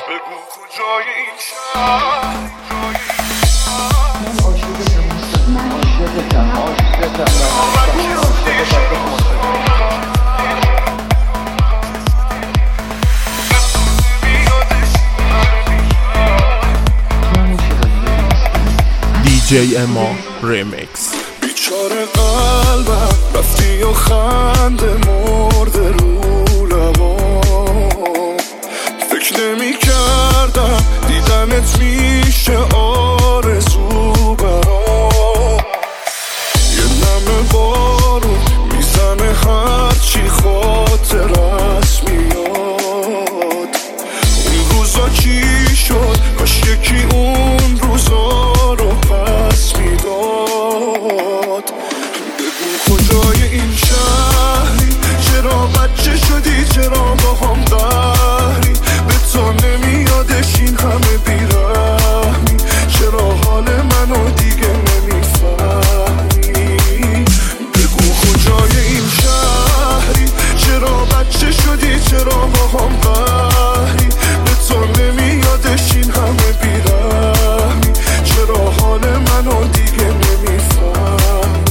بگو کجای این شهر DJ اما ریمیکس. بیچاره قلبم رفتی و خنده مرده رو لبام، فکر نمی کردم دیدنت میشه آرزو برام. یه نم بارون میزنه هرچی خاطرت میاد. اون روزا چی شد؟ کاش یکی اون روزا رو پس میداد. بگو کجای این شهری؟ چرا بچه شدی؟ چرا با هم قهری؟ به تو نمیادش این همه بیرحمی؟ چرا حال منو دیگه نمیفهمی؟ بگو کجای این شهری؟ چرا بچه شدی؟ چرا با هم قهری؟ به تو نمیادش این همه بیرحمی؟ چرا حال منو دیگه نمیفهمی؟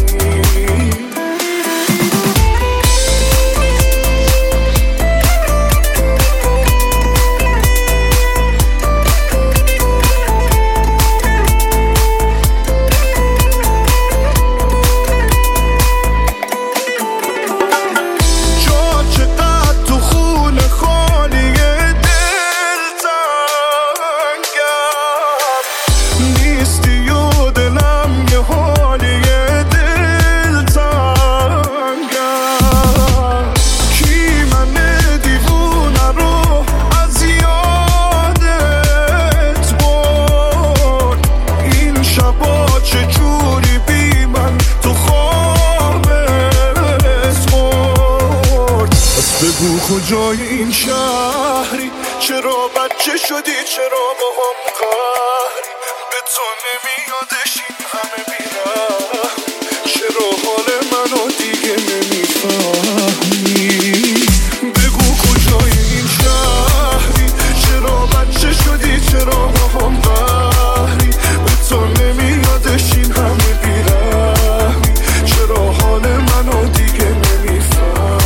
بگو کجای این شهری؟ چرا بچه شدی؟ چرا با هم قهری؟ به تو نمیادش این همه بیرحمی؟ چرا حال منو دیگه نمیفهمی؟ بگو کجای این شهری؟ چرا بچه شدی؟ چرا با هم قهری؟ به تو نمیادش این همه بیرحمی؟ چرا حال منو دیگه نمیفهمی؟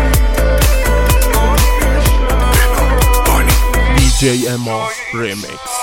DJ اما ریمیکس.